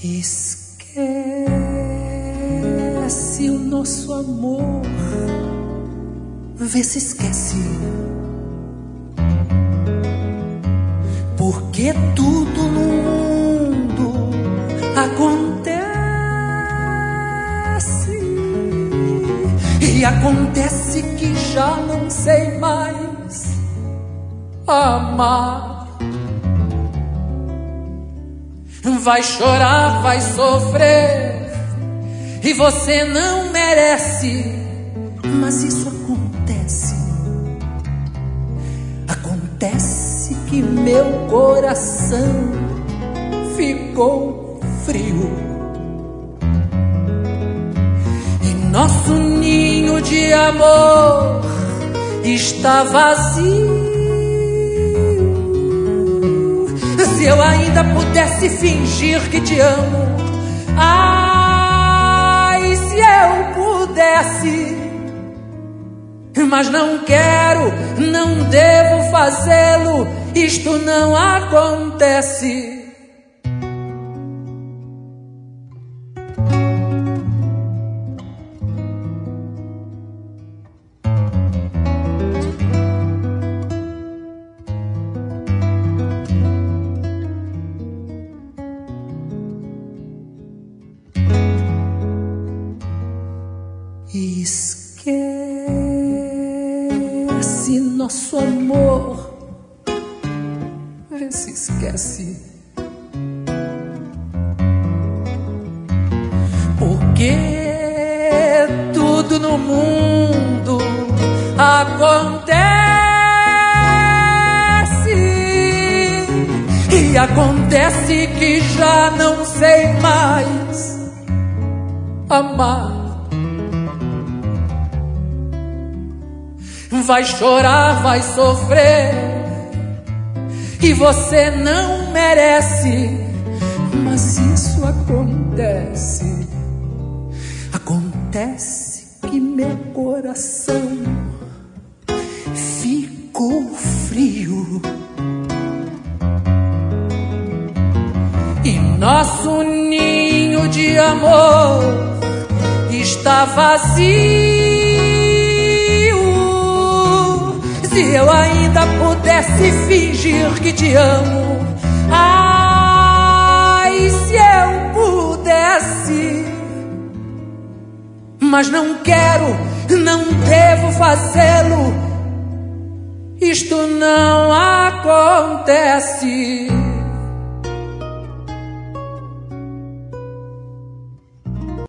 Esquece o nosso amor, vê se esquece, porque tudo no mundo acontece, e acontece que já não sei mais amar. Vai chorar, vai sofrer, e você não merece, mas isso acontece. Acontece que meu coração ficou frio, e nosso ninho de amor está vazio. Se eu ainda pudesse fingir que te amo, ai, se eu pudesse, mas não quero, não devo fazê-lo, isto não acontece. Esquece nosso amor, vê se esquece, porque tudo no mundo acontece, e acontece que já não sei mais amar. Vai chorar, vai sofrer, e você não merece, mas isso acontece. Acontece que meu coração ficou frio, e nosso ninho de amor está vazio. Se eu ainda pudesse fingir que te amo, ai, se eu pudesse, mas não quero, não devo fazê-lo, isto não acontece.